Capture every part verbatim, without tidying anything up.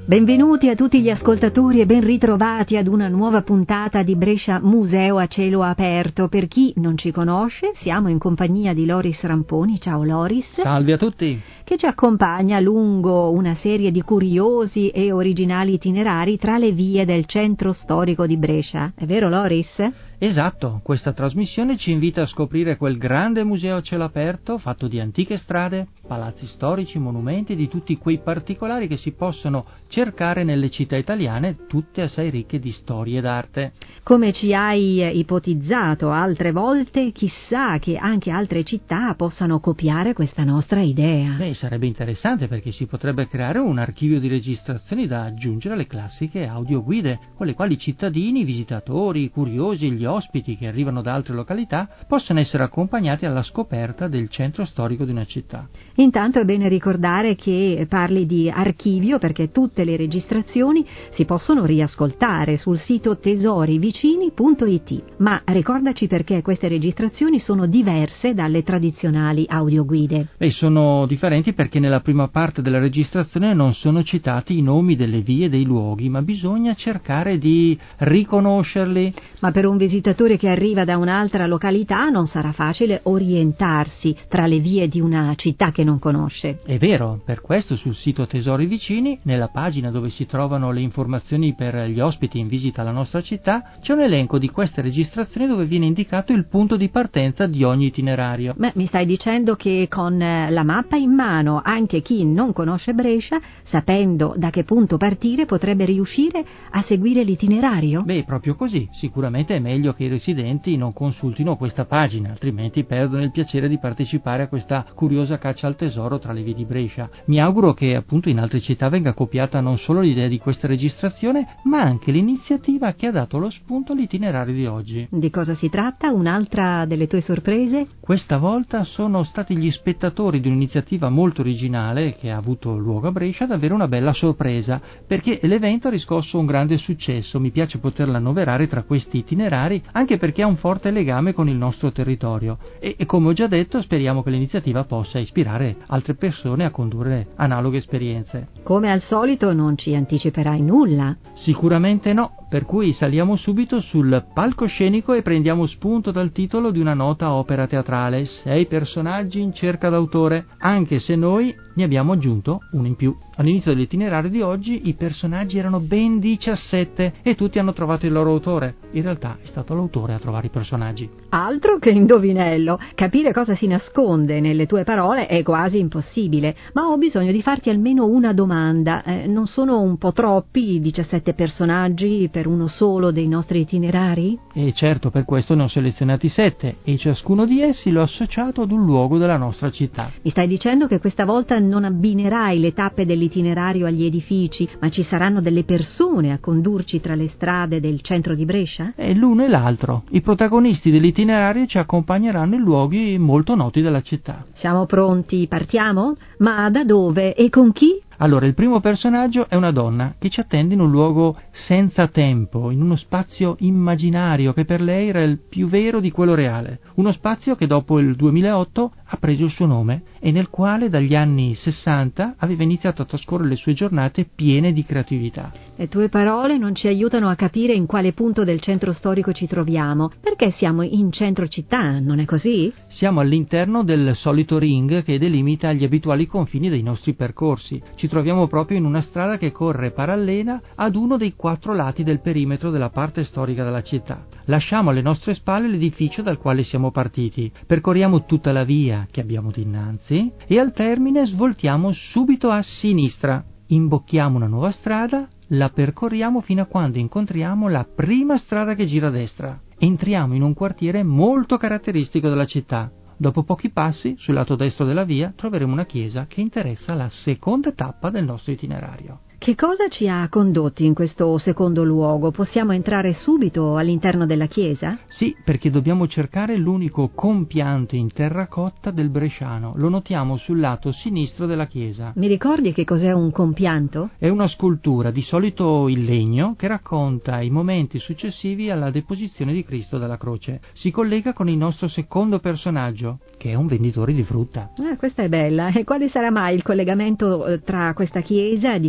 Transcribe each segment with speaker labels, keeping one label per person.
Speaker 1: Benvenuti a tutti gli ascoltatori e ben ritrovati ad una nuova puntata di Brescia Museo a cielo aperto. Per chi non ci conosce, siamo in compagnia di Loris Ramponi. Ciao Loris.
Speaker 2: Salve a tutti.
Speaker 1: Che ci accompagna lungo una serie di curiosi e originali itinerari tra le vie del centro storico di Brescia. È vero, Loris?
Speaker 2: Esatto, questa trasmissione ci invita a scoprire quel grande museo a cielo aperto fatto di antiche strade, palazzi storici, monumenti e di tutti quei particolari che si possono cercare nelle città italiane, tutte assai ricche di storie d'arte.
Speaker 1: Come ci hai ipotizzato altre volte, chissà che anche altre città possano copiare questa nostra idea.
Speaker 2: Beh, sarebbe interessante perché si potrebbe creare un archivio di registrazioni da aggiungere alle classiche audioguide, con le quali i cittadini, i visitatori, i curiosi e gli ospiti che arrivano da altre località possono essere accompagnati alla scoperta del centro storico di una città.
Speaker 1: Intanto è bene ricordare che parli di archivio perché tutte le registrazioni si possono riascoltare sul sito tesorivicini punto it, ma ricordaci perché queste registrazioni sono diverse dalle tradizionali audioguide.
Speaker 2: E sono differenti perché nella prima parte della registrazione non sono citati i nomi delle vie e dei luoghi, ma bisogna cercare di riconoscerli.
Speaker 1: Ma per un visitatore che arriva da un'altra località non sarà facile orientarsi tra le vie di una città che non conosce.
Speaker 2: È vero, per questo sul sito Tesori Vicini, nella pagina dove si trovano le informazioni per gli ospiti in visita alla nostra città, c'è un elenco di queste registrazioni dove viene indicato il punto di partenza di ogni itinerario.
Speaker 1: Beh, mi stai dicendo che con la mappa in mano anche chi non conosce Brescia, sapendo da che punto partire, potrebbe riuscire a seguire l'itinerario?
Speaker 2: Beh, proprio così. Sicuramente è meglio che i residenti non consultino questa pagina, altrimenti perdono il piacere di partecipare a questa curiosa caccia al tesoro tra le vie di Brescia. Mi auguro che appunto in altre città venga copiata non solo l'idea di questa registrazione, ma anche l'iniziativa che ha dato lo spunto all'itinerario di oggi.
Speaker 1: Di cosa si tratta? Un'altra delle tue sorprese?
Speaker 2: Questa volta sono stati gli spettatori di un'iniziativa molto originale che ha avuto luogo a Brescia ad avere una bella sorpresa, perché l'evento ha riscosso un grande successo. Mi piace poterla annoverare tra questi itinerari, anche perché ha un forte legame con il nostro territorio e, e come ho già detto speriamo che l'iniziativa possa ispirare altre persone a condurre analoghe esperienze.
Speaker 1: Come al solito non ci anticiperai nulla?
Speaker 2: Sicuramente no, per cui saliamo subito sul palcoscenico e prendiamo spunto dal titolo di una nota opera teatrale, sei personaggi in cerca d'autore, anche se noi ne abbiamo aggiunto uno in più. All'inizio dell'itinerario di oggi i personaggi erano ben diciassette e tutti hanno trovato il loro autore. In realtà è stato l'autore a trovare i personaggi.
Speaker 1: Altro che indovinello! Capire cosa si nasconde nelle tue parole è quasi impossibile, ma ho bisogno di farti almeno una domanda. Eh, non sono un po' troppi i diciassette personaggi per uno solo dei nostri itinerari?
Speaker 2: E certo, per questo ne ho selezionati sette e ciascuno di essi l'ho associato ad un luogo della nostra città.
Speaker 1: Mi stai dicendo che questa volta non abbinerai le tappe dell'itinerario agli edifici, ma ci saranno delle persone a condurci tra le strade del centro di Brescia?
Speaker 2: E l'uno e l'altro. I protagonisti dell'itinerario ci accompagneranno in luoghi molto noti della città.
Speaker 1: Siamo pronti, partiamo? Ma da dove e con chi?
Speaker 2: Allora, il primo personaggio è una donna che ci attende in un luogo senza tempo, in uno spazio immaginario che per lei era il più vero di quello reale. Uno spazio che dopo il duemilaotto ha preso il suo nome e nel quale dagli anni sessanta aveva iniziato a trascorrere le sue giornate piene di creatività.
Speaker 1: Le tue parole non ci aiutano a capire in quale punto del centro storico ci troviamo. Perché siamo in centro città, non è così?
Speaker 2: Siamo all'interno del solito ring che delimita gli abituali confini dei nostri percorsi. Ci troviamo proprio in una strada che corre parallela ad uno dei quattro lati del perimetro della parte storica della città. Lasciamo alle nostre spalle l'edificio dal quale siamo partiti, percorriamo tutta la via che abbiamo dinanzi e al termine svoltiamo subito a sinistra. Imbocchiamo una nuova strada, la percorriamo fino a quando incontriamo la prima strada che gira a destra. Entriamo in un quartiere molto caratteristico della città. Dopo pochi passi, sul lato destro della via, troveremo una chiesa che interessa la seconda tappa del nostro itinerario.
Speaker 1: Che cosa ci ha condotti in questo secondo luogo? Possiamo entrare subito all'interno della chiesa?
Speaker 2: Sì, perché dobbiamo cercare l'unico compianto in terracotta del bresciano. Lo notiamo sul lato sinistro della chiesa.
Speaker 1: Mi ricordi che cos'è un compianto?
Speaker 2: È una scultura, di solito in legno, che racconta i momenti successivi alla deposizione di Cristo dalla croce. Si collega con il nostro secondo personaggio, che è un venditore di frutta.
Speaker 1: Ah, questa è bella. E quale sarà mai il collegamento tra questa chiesa, di cui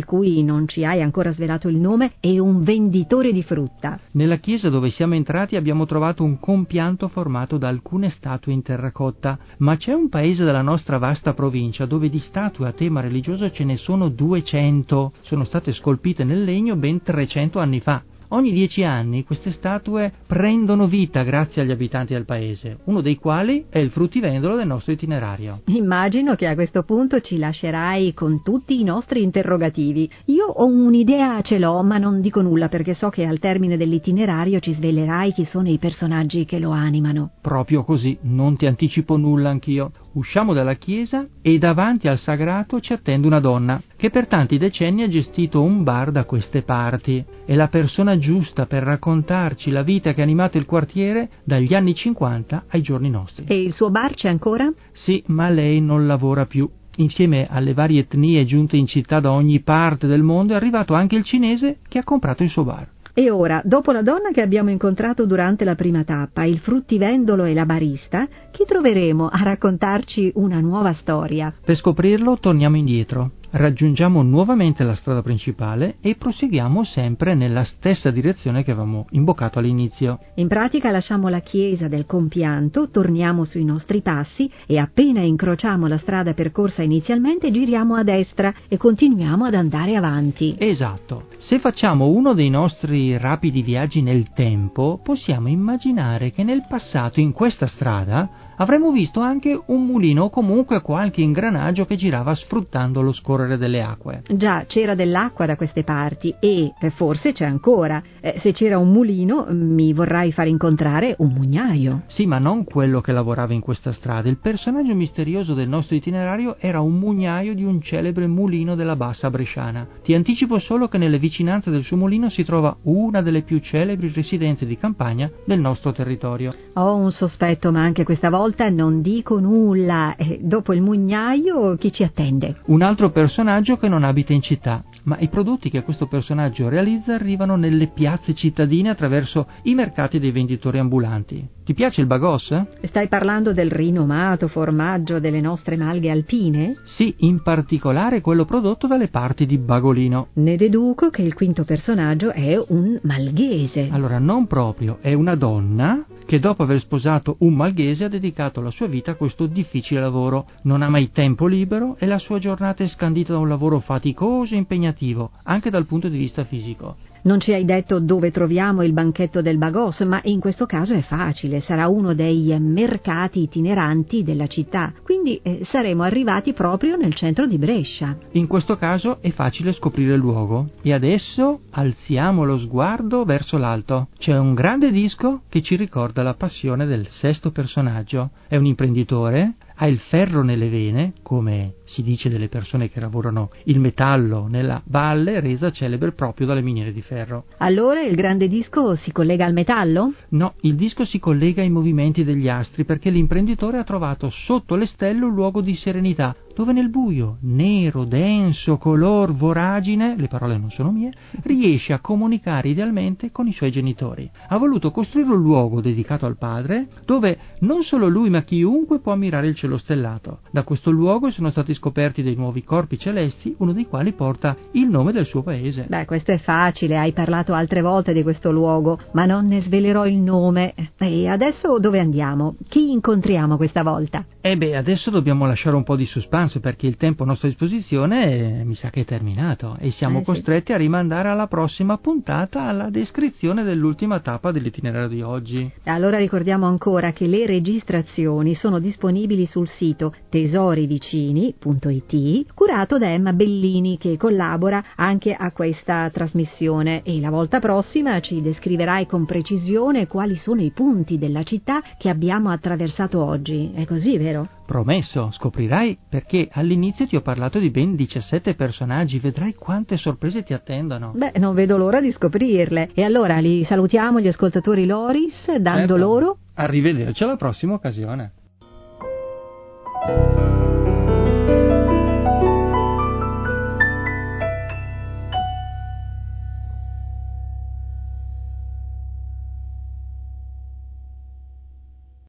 Speaker 1: non ci hai ancora svelato il nome, è un venditore di frutta.
Speaker 2: Nella chiesa dove siamo entrati abbiamo trovato un compianto formato da alcune statue in terracotta, ma c'è un paese della nostra vasta provincia dove di statue a tema religioso ce ne sono duecento. Sono state scolpite nel legno ben trecento anni fa. Ogni dieci anni queste statue prendono vita grazie agli abitanti del paese, uno dei quali è il fruttivendolo del nostro itinerario.
Speaker 1: Immagino che a questo punto ci lascerai con tutti i nostri interrogativi. Io ho un'idea, ce l'ho, ma non dico nulla perché so che al termine dell'itinerario ci svelerai chi sono i personaggi che lo animano.
Speaker 2: Proprio così, non ti anticipo nulla anch'io. Usciamo dalla chiesa e davanti al sagrato ci attende una donna che per tanti decenni ha gestito un bar da queste parti. È la persona giusta per raccontarci la vita che ha animato il quartiere dagli anni cinquanta ai giorni nostri.
Speaker 1: E il suo bar c'è ancora?
Speaker 2: Sì, ma lei non lavora più. Insieme alle varie etnie giunte in città da ogni parte del mondo è arrivato anche il cinese che ha comprato il suo bar.
Speaker 1: E ora, dopo la donna che abbiamo incontrato durante la prima tappa, il fruttivendolo e la barista, chi troveremo a raccontarci una nuova storia?
Speaker 2: Per scoprirlo torniamo indietro, raggiungiamo nuovamente la strada principale e proseguiamo sempre nella stessa direzione che avevamo imboccato all'inizio.
Speaker 1: In pratica lasciamo la chiesa del compianto, torniamo sui nostri passi e appena incrociamo la strada percorsa inizialmente giriamo a destra e continuiamo ad andare avanti.
Speaker 2: Esatto. Se facciamo uno dei nostri rapidi viaggi nel tempo, possiamo immaginare che nel passato in questa strada avremmo visto anche un mulino o comunque qualche ingranaggio che girava sfruttando lo scorrere delle acque.
Speaker 1: Già, c'era dell'acqua da queste parti e eh, forse c'è ancora. Eh, se c'era un mulino mi vorrai far incontrare un mugnaio.
Speaker 2: Sì, ma non quello che lavorava in questa strada. Il personaggio misterioso del nostro itinerario era un mugnaio di un celebre mulino della bassa bresciana. Ti anticipo solo che nelle vicinanze del suo mulino si trova una delle più celebri residenze di campagna del nostro territorio.
Speaker 1: Ho un sospetto, ma anche questa volta non dico nulla. Eh, dopo il mugnaio chi ci attende?
Speaker 2: Un altro personaggio che non abita in città, ma i prodotti che questo personaggio realizza arrivano nelle piazze cittadine attraverso i mercati dei venditori ambulanti. Ti piace il bagos?
Speaker 1: Stai parlando del rinomato formaggio delle nostre malghe alpine?
Speaker 2: Sì, in particolare quello prodotto dalle parti di Bagolino.
Speaker 1: Ne deduco che il quinto personaggio è un malghese.
Speaker 2: Allora, non proprio, è una donna che dopo aver sposato un malghese ha dedicato la sua vita a questo difficile lavoro. Non ha mai tempo libero e la sua giornata è scandita da un lavoro faticoso e impegnativo, anche dal punto di vista fisico.
Speaker 1: Non ci hai detto dove troviamo il banchetto del bagos, ma in questo caso è facile, sarà uno dei mercati itineranti della città, quindi eh, saremo arrivati proprio nel centro di Brescia.
Speaker 2: In questo caso è facile scoprire il luogo e adesso alziamo lo sguardo verso l'alto. C'è un grande disco che ci ricorda la passione del sesto personaggio. È un imprenditore, ha il ferro nelle vene, come si dice delle persone che lavorano il metallo nella valle resa celebre proprio dalle miniere di ferro.
Speaker 1: Allora il grande disco si collega al metallo?
Speaker 2: No, il disco si collega ai movimenti degli astri perché l'imprenditore ha trovato sotto le stelle un luogo di serenità, dove nel buio, nero, denso, color, voragine, le parole non sono mie, riesce a comunicare idealmente con i suoi genitori. Ha voluto costruire un luogo dedicato al padre, dove non solo lui ma chiunque può ammirare il cielo stellato. Da questo luogo sono stati scoperti dei nuovi corpi celesti, uno dei quali porta il nome del suo paese.
Speaker 1: Beh, questo è facile, hai parlato altre volte di questo luogo, ma non ne svelerò il nome. E adesso dove andiamo? Chi incontriamo questa volta?
Speaker 2: Eh beh, adesso dobbiamo lasciare un po' di suspense perché il tempo a nostra disposizione eh, mi sa che è terminato e siamo
Speaker 1: eh,
Speaker 2: costretti
Speaker 1: sì.
Speaker 2: a rimandare alla prossima puntata alla descrizione dell'ultima tappa dell'itinerario di oggi.
Speaker 1: Allora ricordiamo ancora che le registrazioni sono disponibili sul sito tesorivicini punto it, curato da Emma Bellini, che collabora anche a questa trasmissione, e la volta prossima ci descriverai con precisione quali sono i punti della città che abbiamo attraversato oggi. È così, vero?
Speaker 2: Promesso, scoprirai perché all'inizio ti ho parlato di ben diciassette personaggi, vedrai quante sorprese ti attendono.
Speaker 1: Beh, non vedo l'ora di scoprirle. E allora li salutiamo gli ascoltatori Loris, dando
Speaker 2: certo.
Speaker 1: loro...
Speaker 2: Arrivederci alla prossima occasione.